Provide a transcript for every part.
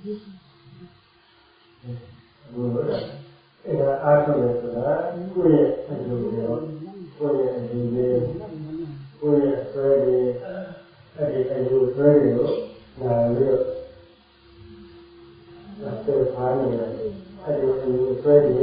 အားထုတ်ရဆိုတာကိုယ့်ရဲ့အကျိုးရောကိုယ့်ရဲ့အကျိုးတွေကိုယ့်ရဲ့ဆွဲတွေအဲ့ဒီအကျိုးဆွဲတွေကိုနာပြီးတော့ဆက်ထားနေတယ်အဲ့ဒီအကျိုးဆွဲတွေ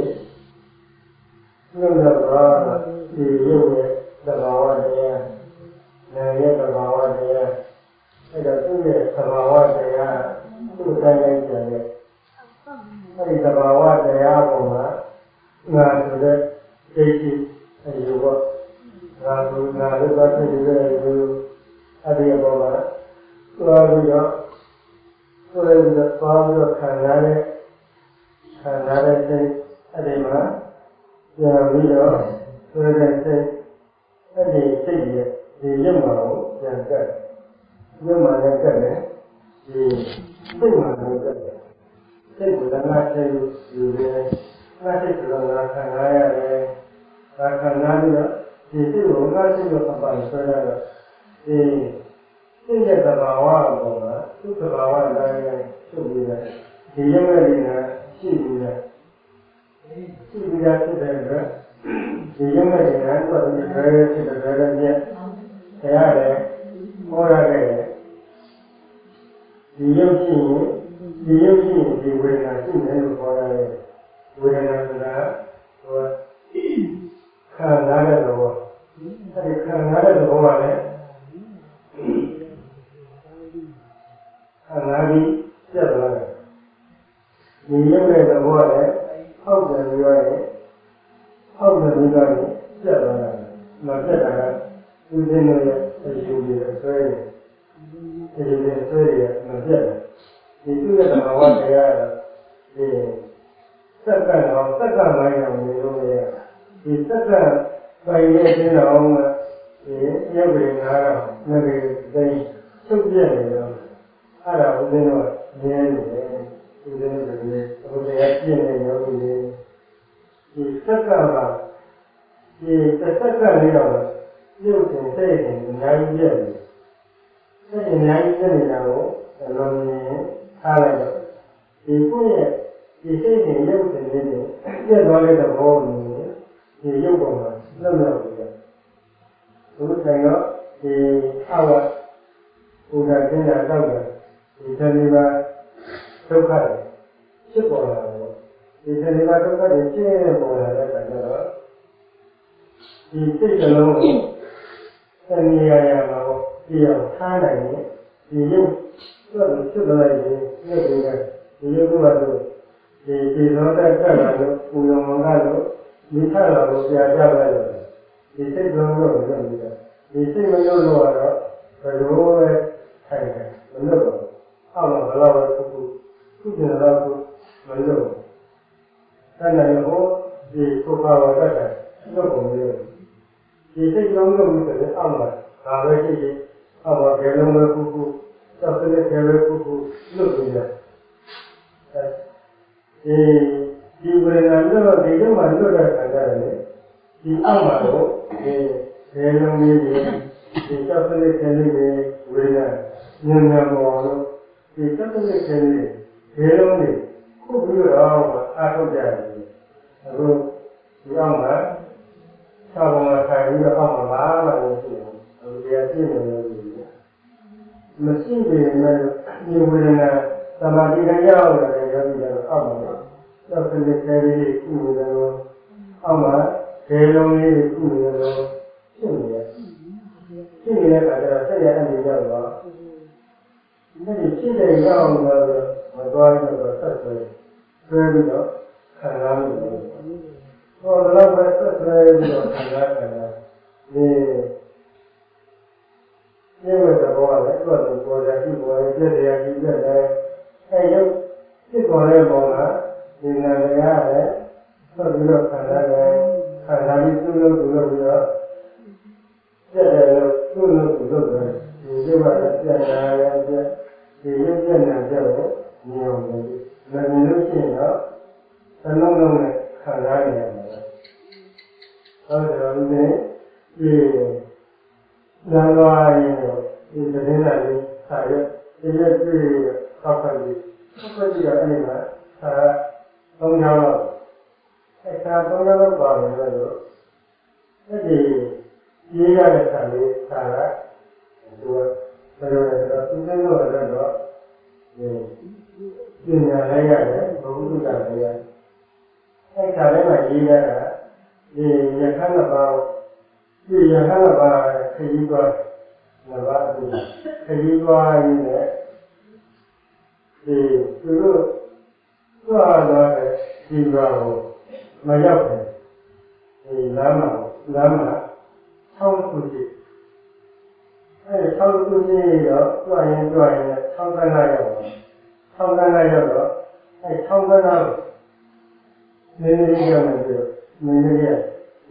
နှုတ်တော့ဒီရုပ်ရဲ့သဘာဝတရားနာရဲ့သဘာဝတရားအဲ့တော့သူ့ရဲ့သဘာဝတရားသူ့တိုင်းတိုင်းကျန်တဲ့အဲ့ဒီသဘာဝတရားပေါ်မှာငါဆိုတဲ့ဒိဋ္ဌိအယူဝငါဆိုငါလို့သွားဖြစ်နေတဲ့ယူအဲ့ဒီအပေါ်မှာသွားပြီးတော့ဆိုရပြီးတော့သွားပြီးတော့ခံရတဲ့စိတ်အဲ့ဒီမှာပြန်ပြီးတော့ဆိုတဲ့စိတ်အဲ့ဒီစိတ်ရဲ့ဒီရုပ်မှာကိုပြန်ကတ်ရုပ်မှာလည်းကတ်တယ်ဒီစိတ်မှာလည်းကတ်တယ်စိတ်ကလည်းငါစိတ်ယူတယ်ငါစိတ်ကလည်းခံရတယ်ဒါခံရပြီးတော့ဒီစိတ်ကိုငါစိတ်ကိုအပိုင်ဆွဲရတော့ဒီစိတ်ရဲ့သဘာဝပေါ်မှာသူ့သဘာဝတိုင်းချုပ်ပြီးတယ်ဒီရုပ်ရဲ့ဒီကရှိပြီးတယ်ရှိပြီးရဖြစ်တဲ့အတွက်ဒီရုပ်ရဲ့ဒီကတော့ဒီဘယ်ဖြစ်တဲ့ဘယ်နဲ့မြတ်တရားတယ်ဟောရခဲ့တယ်ဒီရုပ်ရှိရင်ဒီဝေဒနာရှိတယ်လို့ခေါ်ရတယ်ဝေဒနာဆိုတာဟိုခံစားတဲ့သဘောအဲဒီခံစားတဲ့သဘောကလည်းခံစားပြီးပြတ်သွားတယ်ဒီရုပ်ရဲ့သဘောကလည်းဟောက်တယ်ပြီးတော့ဟောက်တယ်ပြီးတော့ပြတ်သွားတယ်မပြတ်တာကသူစင်းရဲ့အယူတွေဆွဲတယ်ဒီလိုဆွဲရမပြတ်ဘူးဒီသူ့ရဲ့သဘာဝတရားကဒီစက္ကန့်တော့စက္ကန့်ပိုင်းအောင်နေလို့ရဒီစက္ကန့်ပိုင်းရဲ့အင်းတော်ကဒီရုပ်ရည်ငါးတော့ငါးကြီးသိချုပ်ပြနေတော့အဲ့ဒါဦးဇင်းတော့မြဲနေတယ်ဦးဇင်းတို့ကလည်းဘုရားပြည့်နေရောဒီစက္ကန့်မှာဒီစက္ကန့်လေးတော့ရုပ်ရှင်စိတ်ရှင်အများကြီးပြည့်တယ်စိတ်အများကြီးပြည့်နေတာကိုအလုံးကြီးထားလိုက်တော့ဒီကိုယ့်ရဲ့ဒီစိတ်ရှင်ရုပ်ရှင်လေးတွေပြည့်သွားတဲ့သဘောမျိုးဒီရုပ်ပေါ်မှာလှုပ်ရောက်ပြီးတော့ဘုရားကဒီအဝတ်ဘုရားကျင့်တာတော့ဒီသတိပါဒုက္ခတွေဖြစ်ပေါ်လာတယ်ဒီသတိပါဒုက္ခတွေကျင့်ပေါ်လာတဲ့အခါကျတော့ဒီစိတ်ကလုံးကိုသတိရရမှာပေါ့ဒီအောင်ထားနိုင်ရင်ဒီရုပ်တော့ဖြစ်လာရင်ရုပ်တွေကဒီရုပ်ကတော့ဒီသောတတ်တာလို့ပူလောင်ကလို့မိထလာလို့ကြာကြပါလို့ဒီစိတ်လုံးလို့ပြောနေတာဒီစိတ်မလို့တော့ဘယ်လိုလဲထိုင်တယ်မလို့တော့အောက်မှာဘယ်လိုလဲခုကျင်တော့မလို့အဲ့ဒါရောဒီသုခဝတ္တတော့ဘုံလေးဒီစိတ်လုံးလို့ဆိုတဲ့အောက်မှာဒါပဲရှိတယ်အောက်မှာဘယ်လုံးပဲခုစောက်တဲ့ဘယ်ပဲခုလွတ်နေတယ်ဒီဝေဒနာတော့ဒီတော့မှလွတ်တဲ့ခံရတယ်လေဒီအောက်မှာတော့ဒီဘယ်လုံးလေးဒီစောက်တဲ့ခဲလေးတွေဝေဒနာညံ့ညံ့ပေါ်လို့ဒီစောက်တဲ့ခဲလေးဘယ်လုံးလေးခုပြီးတော့အားထုတ်ကြတယ်အခုဒီအောက်မှာဆောင်းမှာထိုင်ပြီးတော့အောက်မှာဘာမှမရှိဘူးအခုတရားပြည့်နေလို့မရှိပေမဲ့ဒီဝေဒနာသမာဓိကရောက်လာတဲ့ယောဂီတွေအောက်မှာစောက်တဲ့ခဲလေးခုနေတယ်လို့အောက်မှာဘယ်လုံးလေးခုနေတယ်လို့ဖြစ်နေတယ်ဖြစ်နေတဲ့အခါကျတော့ဆက်ရအနေရောက်တော့ဒီဖြစ်တဲ့ရောက်တော့မသွားရတော့ဆက်ဆွဲပြီးတော့ခံရလို့ဟောတော့ပဲဆက်ဆွဲပြီးတော့ခံရတယ်ဒီဝိသဘောကလည်းသူ့ကိုပေါ်ရရှိပေါ်ရပြည့်ရရှိပြည့်တယ်အဲရုပ်ဖြစ်ပေါ်တဲ့ပုံကဒီနာမည်ရတယ်ဆက်ပြီးတော့ခံရတယ်ခံရပြီးသူ့လို့ပြီးတော့ပြည့်တယ်လို့သူ့လို့ပြီးတော့ဒီရုပ်ကလည်းပြည့်ရတယ်ပြည့်ဒီရုပ်ပြည့်နေတယ်ကိုမြင်အောင်လို့မမြင်လို့ရှိရင်တော့သလုံးလုံးနဲ့ခံရနေရတယ်ဟုတ်တယ်လို့ဒီနာလွားရင်ဒီသတင်းစာလေးစာရွက်ဒီရက်ပြည့်ခောက်ခါပြီး不记得那个东江了，东江的保留那个，那里一样的产品说，这个今天做的那个，今年来的，我不知道那个，家里买一个，也看了吧，也看了吧，可以做，那吧，可以做一个。就是做的地方没有的，南马超出去，超出去了，转一超干那样的，超干那样的，超干那，那样的那个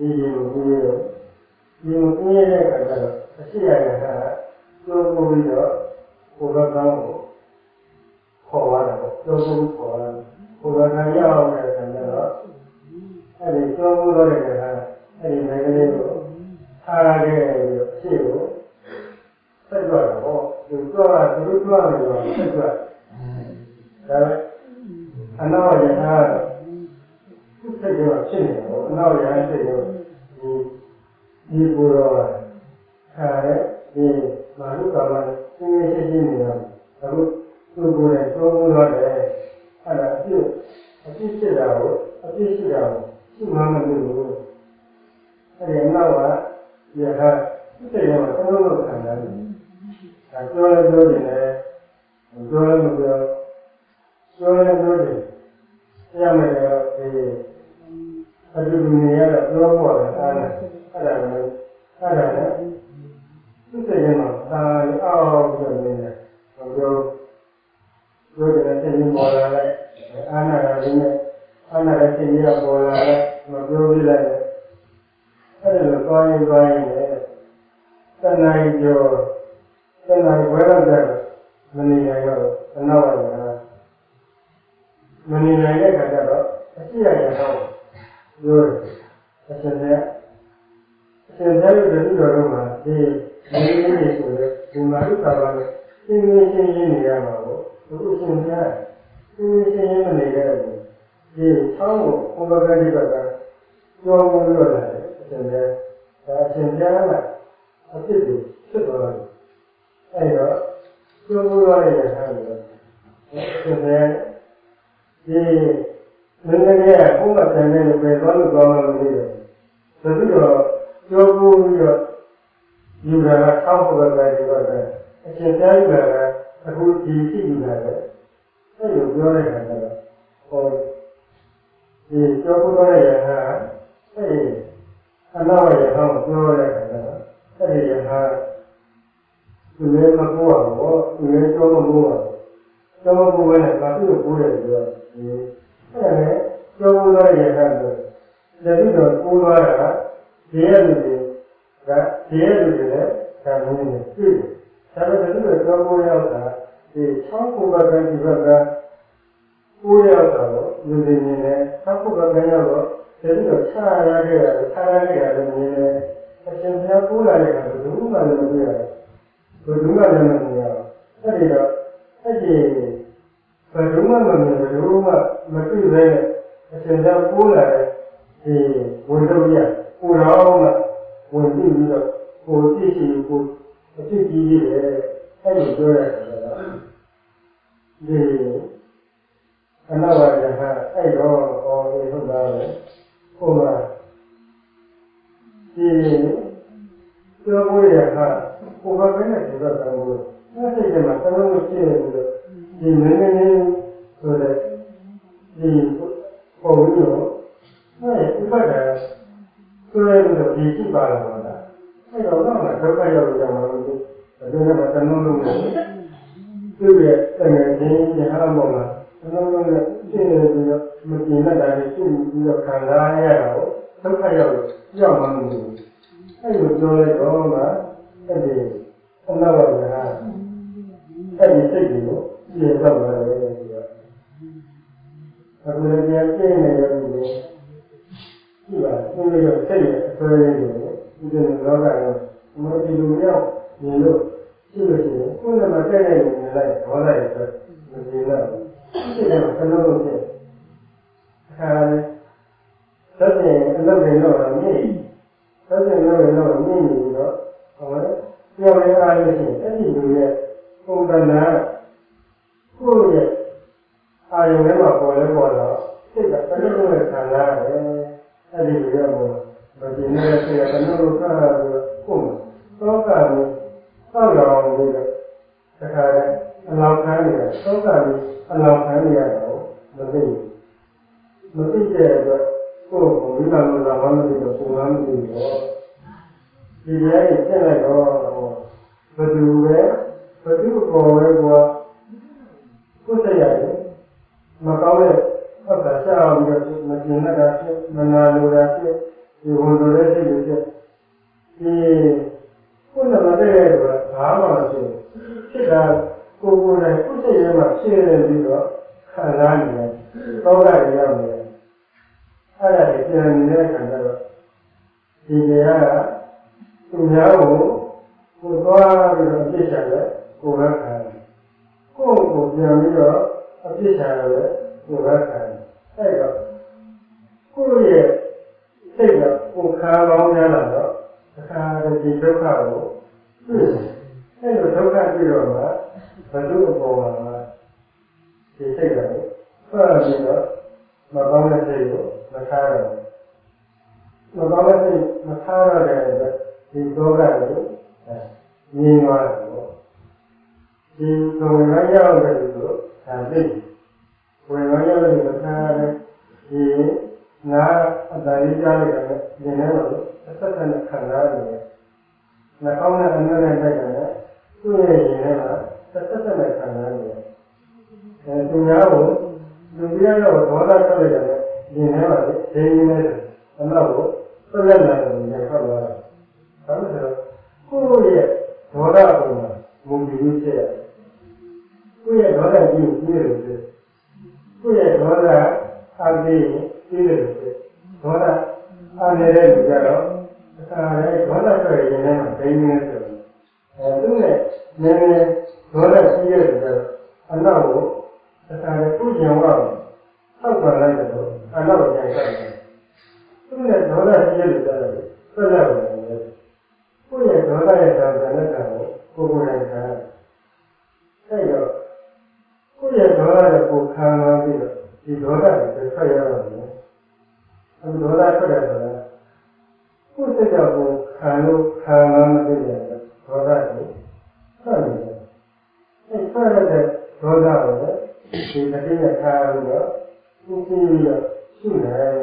因为那个现在看，做不了，我刚刚我。好玩的，交通好玩，我刚才要的什么了？那你交通多的人，那你每个人有，他这个是有太多了哦，有做了都做了有太多，那我也不太多去年，那我也是有，你不要你马路上嘛，因为这些年了，中国人的，就是是慢慢的有，那我也这样嘛，他们都看到的，做了多的呢，做了那个，这样的他就是你要的做过的，这样嘛，不的那个，我就。有的事情过来了，安那个事情要过来了，我就回来了。这个关于的，在那一回来的，那你还有那玩意儿，那你那个看到了，是呀也好，现在有人说嘛，你说的，你马上找到了，新你呀嘛我。不是现在，因为现在那个，常务我们这个交工作的现在呢，自己吃多了，交工作的也还有，现在那个工作现在被专门那个，这交工有点常务的这个，现在有点。他会机器进来的，他有标的看到了，交不到的人他那位也好标的看到了，这里也就没那么多，我没交那么多，交那么多呢，他是有多的个，这样呢，交不到的也看到，这个多的，别的看不见的，对的。咱们这个交通要查，超过跟这个不要走，有的呢，超过跟要走，这个差那个的呢，他现在过来的不中国人不要，不中国人不要，这里的，不中国人不中国，没对的，他现在过来温度不一样，不然嘛，温度的，我这些最低的还有多少那玩意还有以后后面这个也我们本来知道咱们，那这个嘛，咱们每个人说的，朋友，那也不快的，虽然这个脾气罢了嘛的。那个忘了，都快要这样了，我就那么弄的，对不对？这个你还弄了，弄的这个什么din的感觉，这个看他呀，都快要嘛弄的，还有做那个嘛，那玩意自己也干嘛的这个，他说人家这个是吧？因为有这个，所以这个老板我们这种料，是不是？为什么这样来淘汰的？是的。 စိတ်ကခလုံးလုံးဖြစ်အခါသက်ရင်အလုပ်တွေတော့မြင့်သက်ရင်လုပ်ရင်တော့မြင့်နေပြီးတော့ဟောတယ်ပြောရအားလို့ရှိရင်အဲ့ဒီလူရဲ့ပုံသဏ္ဍာန်ကိုယ့်ရဲ့အာရုံထဲမှာပေါ်လဲပေါ်တော့စိတ်ကခလုံးလုံးနဲ့ခံရတယ်အဲ့ဒီလူရဲ့ဘုံမကျင်တဲ့စိတ်ကခလုံးလုံးခံရပြီးကိုယ်သောကမျိုးသောက်တော်မျိုးတဲ့အခါအလောင်းခံရသောကမျိုးအလောင်းခံရတော့မသိတဲ့အတွက်ကိုယ်ကိုမိဘလိုလာမှမသိတော့ပုံမှန်မသိတော့ဒီရဲကျက်လိုက်တော့ဘယ်သူပေါ်ပဲကိုယ်စိတ်ရတယ်မကောင်းတဲ့ဟုတ်တာရှားပြီးတော့မကျင်တဲ့ဖြစ်မနာလိုတာဖြစ်ဒီဝန်တော်တဲ့စိတ်တွေဖြစ်ဒီကိုယ်နဲ့မတည့်ရတော့ဘာမှမဖြစ်တာကိုယ်နဲ့ကိုယ်စိတ်ထဲမှာရှင်းနေပြီးတော့ခံစားနေတယ်သောကရရောက်နေတယ်အဲ့ဒါကိုပြန်နေတဲ့ခံစားတော့ဒီနေရာကသူများကိုသွားပြီးတော့အပြစ်ချတယ်ကိုယ်ကခံတယ်ကိုယ်ကိုပြန်ပြီးတော့အပြစ်ချရတယ်ကိုယ်ကခံတယ်အဲ့တော့ကိုယ့်ရဲ့စိတ်ကကိုယ်ခါပေါင်းများလာတော့အခါဒီဒုက္ခကိုအဲ့လိုဒုက္ခတွေ့တော့မှဘယ်သူ့အပေါ်မှာဒီစိတ်ကလည်းဆက်ပြီးတော့မကောင်းတဲ့စိတ်ကိုမထားရဘူးမကောင်းတဲ့စိတ်မထားရတဲ့အတွက်ဒီဒုက္ခကိုမြင်သွားတယ်ပေါ့ဒီဝင်ရရောက်တဲ့လူကိုဒါသိဝင်ရရောက်တဲ့လူကဒီနာအတ္တရိကြားလိုက်တယ်ဉာဏ်နဲ့တော့အသက်နဲ့ခံစားရတယ်နှာခေါင်းနဲ့အနံ့နဲ့တိုက်တယ်သူ့ရဲ့ဉာဏ်နဲ့ကသက်နဲ့ခံစားရတယ်သူများကိုလူပြရတော့ဒေါသထွက်လိုက်တယ်ဉာဏ်နဲ့ပါလေဒိန်းနေတယ်အနောက်ကိုဆက်လက်လာတယ်ဉာဏ်ထွက်သွားတယ်ဒါမှမဟုတ်ကိုယ့်ရဲ့ဒေါသပုံမှာမူတည်ပြီးဖြစ်ရတယ်ကိုယ့်ရဲ့ဒေါသကြီးကိုပြည့်လို့ဖြစ်ကိုယ့်ရဲ့ဒေါသအားကြီးပြည့်လို့ဖြစ်ဒေါသအားနေတဲ့လူကြတော့အခါတိုင်းဒေါသထွက်ရင်လည်းဒိန်းနေတယ်သူနဲ့နည်းနည်းဒေါသရှိရတဲ့အတွက်အနောက်ကိုအခါတိုင်းသူ့ဉာဏ်ကထောက်ပါလိုက်တော့အနောက်ကိုပြန်ဆက်တယ်သူနဲ့ဒေါသရှိရတဲ့အတွက်ဆက်လက်ဝင်တယ်ကိုယ့်ရဲ့ဒေါသရဲ့ဓာတ်နဲ့ကံကိုကိုယ်တိုင်ခံအဲ့တော့ကိုယ့်ရဲ့ဒေါသရဲ့ကိုခံလာပြီးတော့ဒီဒေါသကိုဆက်ရတော့တယ်အဲဒီဒေါသထွက်တယ်ဆိုတာကိုယ်စိတ်ကကိုခံလို့ခံလာမသိတဲ့ဒေါသကိုဆက်နေတယ်အဲဆက်ရတဲ့ဒေါသကိုဒီတတိယခါလို့တော့သူကြည့်ပြီးတော့ရှုနေတယ်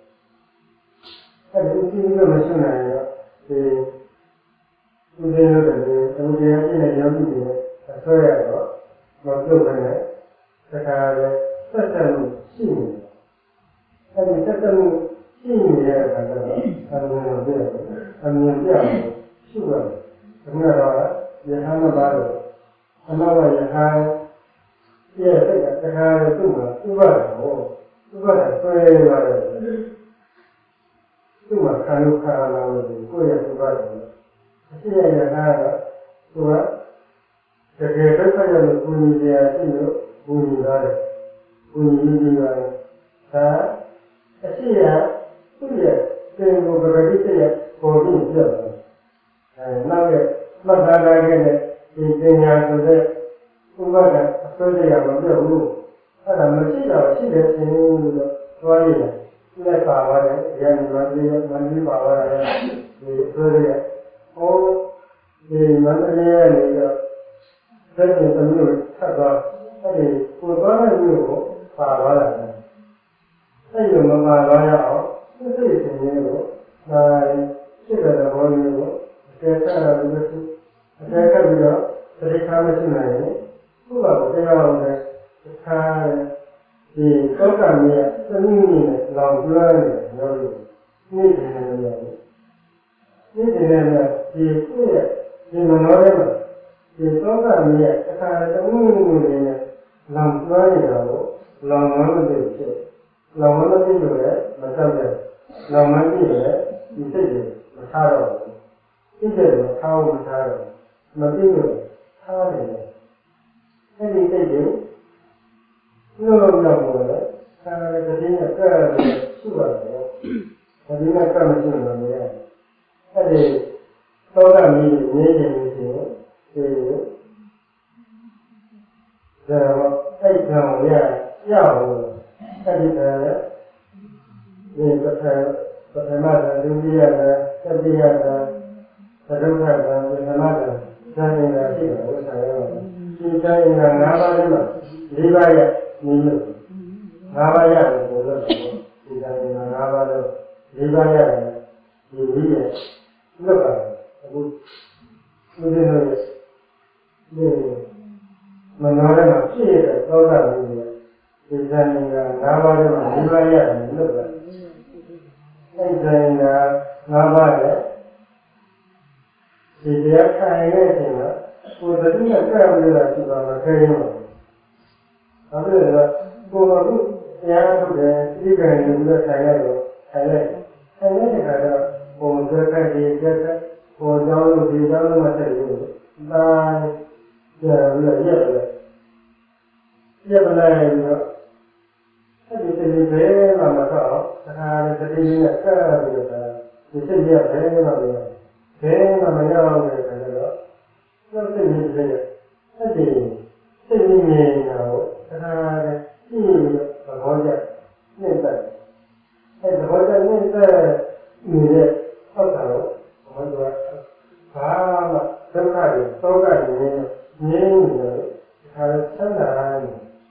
အဲဒီကြည့်ပြီးတော့မရှုနိုင်တော့ဒီသူတွေလို့တယ်သူတွေအင်းနဲ့ရောက်ပြီးတယ်အဆွဲရတော့မပြုတ်နိုင်တဲ့ခါရဲဆက်ဆက်မှုရှိနေတယ်အဲဒီဆက်ဆက်မှုရှိနေတဲ့အခါကျတော့အမြင်ပြည့်အမြင်ပြည့်ရှုရတယ်ဒါမှတော့ယဟန်မပါတော့အနောက်ကယဟန်ရဲ့စိတ်ကတခါရဲသူ့မှာဥပါဒ်ကိုဥပါဒ်ဆွဲရတယ်သူ့မှာခံလို့ခါလာလို့ကိုယ့်ရဲ့ဥပါဒ်ကိုအရှိရရတာတော့သူကတကယ်ဒုက္ခရောက်လို့ကိုယ်ကြီးရရှိလို့ကိုယ်ကြီးရတယ်ကိုယ်ကြီးကြီးရတယ်ဒါအရှိရသူ့ရဲ့သင်္ကိုပဂတိစိတ်ရဲ့ပေါ်ပြီးပြတ်တယ်နောက်ရဲ့မှတ်သားထားခဲ့တဲ့ဒီပညာဆိုတဲ့ဥပါဒ်အစိုးရမပြတ်ဘူးအဲ့ဒါမရှိတော့ရှိတဲ့သင်္ကိုလို့သွားရတယ်လက်ပါပါတယ်ဉာဏ်မတိမတိပါပါတယ်ဒီဆိုရဟောဒီမန္တလေးကနေတော့သက်ရှင်သမီးကိုထပ်သွားအဲ့ဒီကိုသွားတဲ့မျိုးကိုပါသွားတာလေအဲ့ဒီမပါသွားရအောင်စိတ်ရှင်ရင်းကိုဒါစိတ်တဲ့ဘောလေးကိုအကျဉ်းချရပြီးတော့အကျဉ်းချပြီးတော့သတိထားမရှိနိုင်ရင်ခုကတရားအောင်တဲ့အခါဒီသောကမြေသမီးနဲ့လောင်ကျွမ်းနေရောလို့နေ့စဉ်နဲ့ရတယ်နေ့စဉ်နဲ့ဒီကိုယ့်ရဲ့ဒီမနောထဲမှာဒီသောကမြေအခါသမီးနဲ့လောင်ကျွမ်းနေတာကိုလောင်မလို့ဖြစ်လောင်မလို့ဖြစ်လို့လည်းမတတ်တဲ့လောင်မဖြစ်လည်းဒီစိတ်တွေမထားတော့ဘူးစိတ်တွေမထားဘူးမထားတော့မသိလို့ထားနေတယ်အဲ့ဒီစိတ်တွေ No, the thing is, the thing is, come to that is, so that means, the exam, that is, the matter, the don't have the matter, standing there, she's saying that Nava, Livaya, Navaya, she's saying Nava, Livaya, Livia, look at the Manora, she is a total Livia, she's saying Nava, Livaya, look at she's saying Navaya. If they are trying anything, for the thing that travel that is on the train, other than that, go they are to the even in the Thailand, and then they had a for the country, for down the material, by the Yellow. That is the very Mamma, and the thing that travel, the city of Hanover. Then I'm young, nothing is there. I think, sitting in now, and I see a hoja, never. And the hoja never needed also, so has Sanda.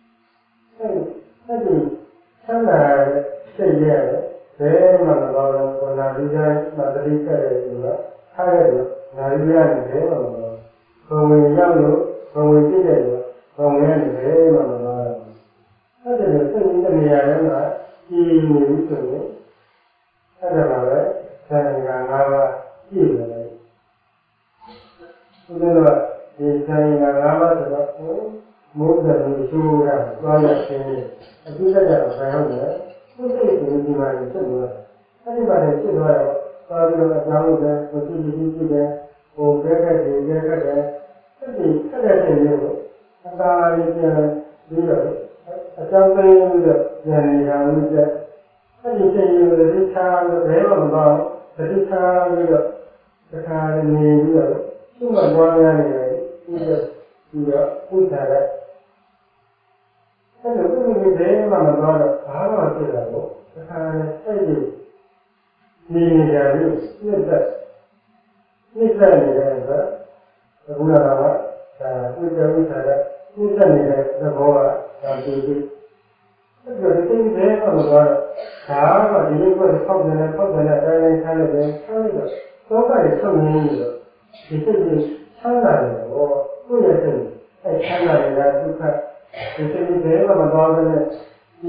I think, Sanda say yes, then I'm about when I resign, not the repair. Nariyan Deva, from a young, from a kid, from any Deva. I didn't think the Miyana, he knew to me. I don't know, saying Anava, he was. He's saying Anava to the move them to Raya. I think I have found that. Who says it in my similar? Anybody should know. Now the possibility there, or better, that is, a jumping with the that is saying the time of the Raymond, the time with the kind of name, too much one anyway, the Utara. And the women with the Raymond about how much the kind of study. Meaning that is that. This is the Rula, with the Boa, and the thing there on the water. How do you put a problem and kind of a so far is so meaningless. It is China or Puyatin, a China that you can. It is there on the water.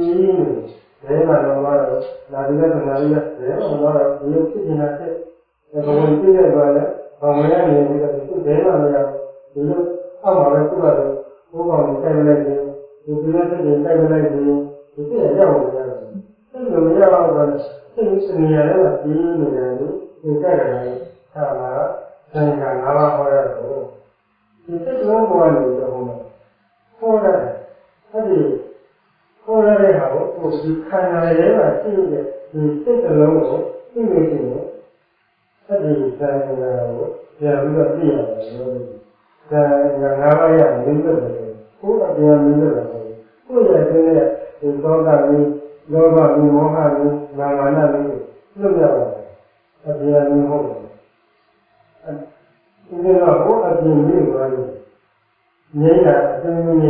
They are no more, Nadia, they are no more, you sit in a set. The one thing about from where they are, you look, our brother, who are stabilizing, you do not think stabilizing, you see a young man. Think of the young things near the in Saturday, Tama, saying an hour ago. He said no one in the home. For that is. Already, how you can never see the state alone, imaging it. That is saying, we are here. The Navaya, who are the middle? Who are there? The Dogami, Mohani, Namana, Lumia, at the end home. And in the whole of the new one, Nina,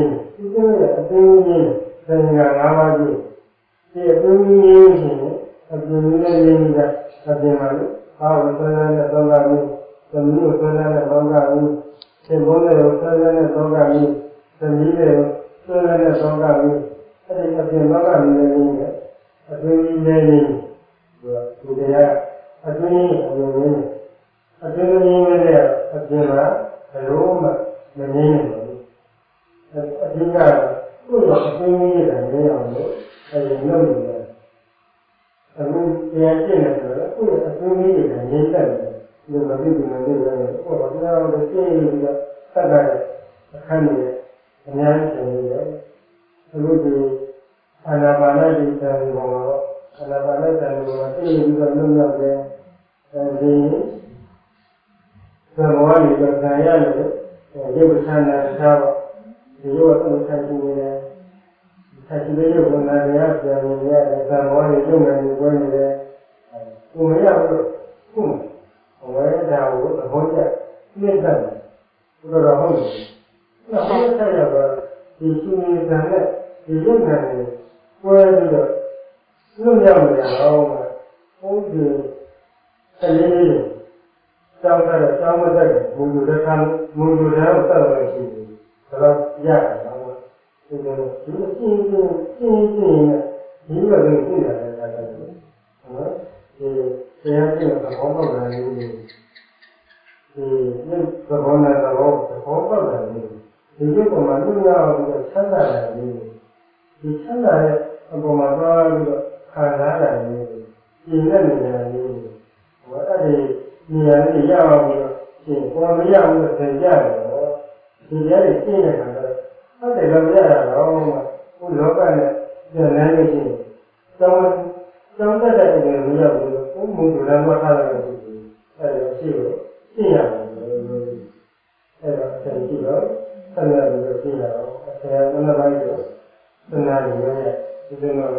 a feminine. Saying Navadi, the illumination of the millennium of the man, how the Dogami, the new Dogami, the Bono Dogami, the Mille Dogami, and the Dogami, a dream to the air, a dream of the women, a dream there, a Gemma, a Roma, the name of it, a Dinga. Who was bringing it and they are knowing that. And they are saying that who was bringing it and they said, you were living and they were, oh, now the same Saturday, a candidate, and the answer is အခုဒီအာနာပါနဒီသံဃာဘောအာနာပါနသံဃာဘောသိပြီးတော့လုံးရောက်တယ်ဒီသဘောလေးကခံရတယ်ရုပ်ဆန္ဒထားတော့ဒီရုပ်ကိုဆက်ကြည့်နေတယ်ဆက်ကြည့်ရုပ်ကနာတရားပြန်နေရတယ်သဘောလေးရုပ်နဲ့ဝဲနေတယ်ကိုမရဘူးခုဝဲတာကိုသဘောကျပြည့်တယ်ဘုရားဟုတ်တယ်နောက်ဆက်ရတော့ဒီရှင်နေတယ်ဒီရုပ်နဲ့ဝဲပြီးတော့လွတ်မြောက်နေရအောင်ဘုန်းကြီးကလေးကျောင်းသားကျောင်းမသက်ဘုံလူတစ်ခါမုံလူတဲ့ကိုဆက်လို့ရှိတယ်ဒါတော့ရတယ်နော်ဒီလိုဒီအချင်းချင်းနဲ့ဒီလိုလေးသိရတယ်ဒါကနော်ဒီတရားကျင့်တဲ့ဘောပေါက်တယ်ဒီသဘောနဲ့သဘောပေါက်တယ်ဒီရုပ်ကမှလွတ်မြောက်ပြီးတော့ဆန္ဒတယ်ဒီဆန္ဒရဲ့အပေါ်မှာသွားပြီးတော့ခံစားရတယ်ဒီနဲ့နေတယ်ဒီအဲ့ဒီနေရာလေးရအောင်ပြီးတော့ရှင်ပေါ်မရဘူးလို့သင်ကြတယ်ဒီကြားလေးရှင်းတဲ့ခါကျတော့ဟုတ်တယ်လို့မရတာတော့ဘုလောကနဲ့ပြန်လည်လို့ရှိရင်ကျောင်းတက်တဲ့အချိန်မရဘူးဘုမှုတူလည်းမထားရဘူးအဲ့ဒါရှိလို့ရှင်းရတယ်အဲ့တော့ဆင်ကြည့်တော့ဆက်ရပြီးတော့ရှင်းရအောင်အဆရာမနပိုင်းတော့သနာရည်ရဲ့ဒီလိုတော့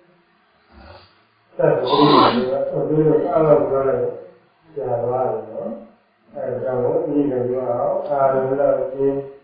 တက်ပြီးတော့ဒီလိုအားလုံးပြောလိုက်ကြာသွားတယ်နော်အဲဒါကြောင့်ဒီလိုပြောအောင်အာရုံတော့ရှင်း